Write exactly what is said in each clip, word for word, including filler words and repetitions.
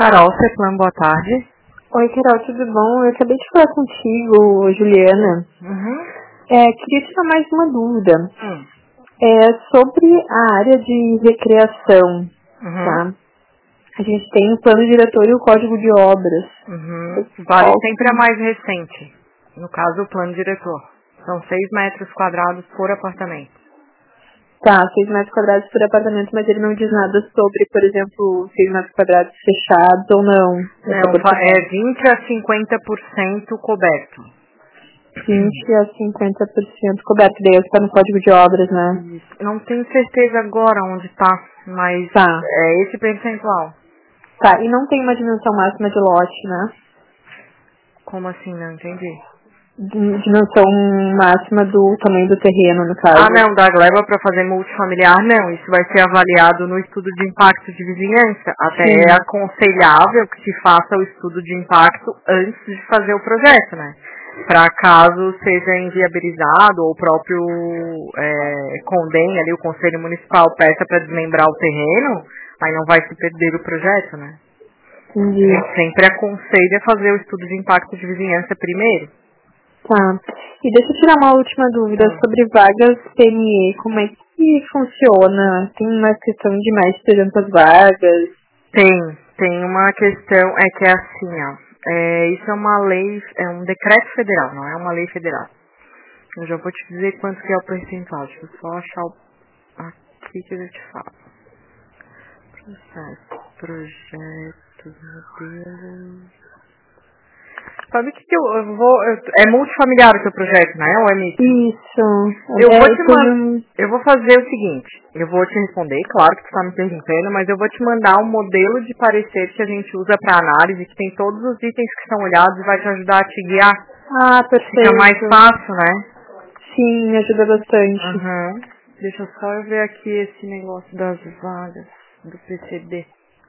Carol, Ceplan, boa tarde. Oi, Carol, tudo bom? Eu acabei de falar contigo, Juliana. Uhum. É, queria tirar mais uma dúvida. Hum. É, sobre a área de recreação, Uhum. tá? A gente tem o plano diretor e o código de obras. Uhum. Vale Qual sempre a mais recente. No caso, o plano diretor. São seis metros quadrados por apartamento. Tá, seis metros quadrados por apartamento, mas ele não diz nada sobre, por exemplo, seis metros quadrados fechados ou não. Não, fa- é vinte a cinquenta por cento coberto. vinte a cinquenta por cento coberto, daí está no código de obras, né? Isso. Não tenho certeza agora onde tá, mas Tá. é esse percentual. Tá, e não tem uma dimensão máxima de lote, né? Como assim? Não entendi. Dimensão máxima do tamanho do terreno, no caso. Ah, não, da gleba para fazer multifamiliar, não. Isso vai ser avaliado no estudo de impacto de vizinhança. Até Sim. é aconselhável que se faça o estudo de impacto antes de fazer o projeto, né? Para caso seja inviabilizado ou o próprio é, condem ali, o Conselho Municipal peça para desmembrar o terreno, aí não vai se perder o projeto, né? Entendi. Sempre aconselha fazer o estudo de impacto de vizinhança primeiro. Tá. E deixa eu tirar uma última dúvida Hum. sobre vagas P M E. Como é que funciona? Tem uma questão de mais de trezentas vagas? Tem, tem uma questão, é que é assim, ó. É, isso é uma lei, é um decreto federal, não é uma lei federal. Eu já vou te dizer quanto que é o percentual. Deixa eu só achar o, aqui que eu já te falo. Processo, projetos, modelos. Sabe o que, que eu, eu vou. Eu, é multifamiliar o teu projeto, né? Ou é misto? Isso. Eu É, vou te tem mandar. um... Eu vou fazer o seguinte, eu vou te responder, claro que tu tá me perguntando, mas eu vou te mandar um modelo de parecer que a gente usa para análise, que tem todos os itens que são olhados e vai te ajudar a te guiar. Ah, perfeito. Fica mais fácil, né? Sim, me ajuda bastante. Uhum. Deixa eu só eu ver aqui esse negócio das vagas do P C D.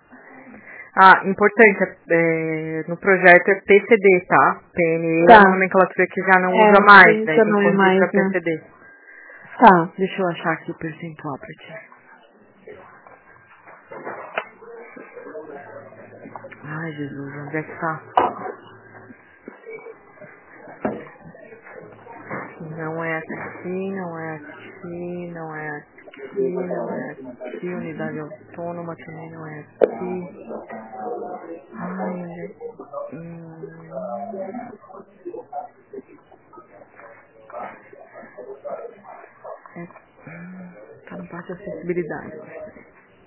Ah, importante, é, no projeto é P C D, tá? P N E Tá. é uma nomenclatura que já não É, usa mais, sim, daí já tem não que é corrigir mais, pra né? P C D. Tá. Deixa eu achar aqui o percentual pra ti. Ai, Jesus, onde é que tá? Não é aqui, não é aqui, não é aqui, não é aqui. Unidade autônoma também não é aqui. Ai, onde é? Hum, é, hum, tá na parte de acessibilidade, eu acho.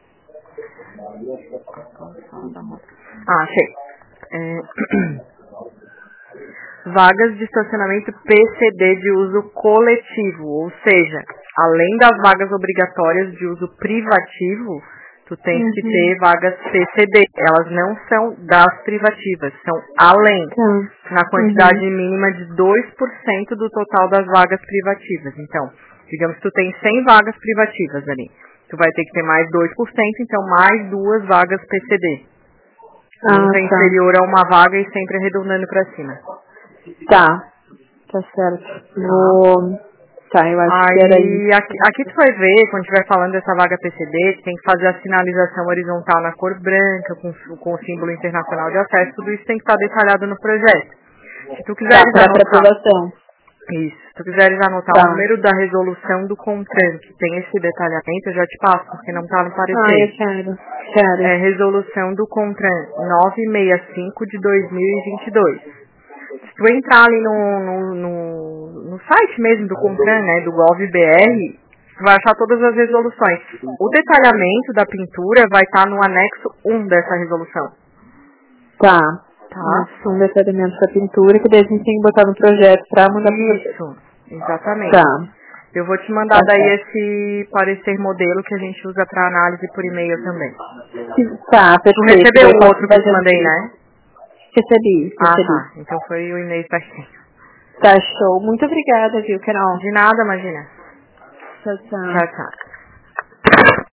A calçada da rota. Ah, achei. É, vagas de estacionamento P C D de uso coletivo, ou seja, além das vagas obrigatórias de uso privativo, tu tens Uhum. que ter vagas P C D. Elas não são das privativas, são além, Tá. na quantidade Uhum. mínima de dois por cento do total das vagas privativas. Então, digamos que tu tem cem vagas privativas ali. Tu vai ter que ter mais dois por cento, então mais duas vagas P C D. Ah, Nunca tá. inferior a uma vaga e sempre arredondando para cima. Tá. Tá certo. Vou... Tá, eu acho que era Aí, isso. aqui, aqui tu vai ver, quando estiver falando dessa vaga P C D, tu tem que fazer a sinalização horizontal na cor branca, com, com o símbolo internacional de acesso, tudo isso tem que estar detalhado no projeto. Se tu Tá, quiseres pra, pra anotar, aprovação. isso, se tu quiseres anotar o Tá. número da resolução do CONTRAN, que tem esse detalhamento, eu já te passo, porque não está no Ah, parecer. eu quero. Quero. É resolução do CONTRAN novecentos e sessenta e cinco de dois mil e vinte e dois. Se tu entrar ali no, no, no, no site mesmo do CONTRAN, né, do GovBR, tu vai achar todas as resoluções. O detalhamento da pintura vai estar no anexo um dessa resolução. Tá. Tá? Isso, um detalhamento da pintura, que daí a gente tem que botar no projeto pra mandar pra você. Isso, exatamente. Tá. Eu vou te mandar Tá daí certo. esse parecer modelo que a gente usa para análise por e-mail também. Tá, Tu perfeito. recebeu Daí o posso outro que eu te fazer mandei, isso. né? Recebi, Ah, recebi. tá. Então foi o e-mail certinho. Tá, show. Muito obrigada, viu, Carol? De nada, imagina. Tchau, tchau. Tchau, tchau.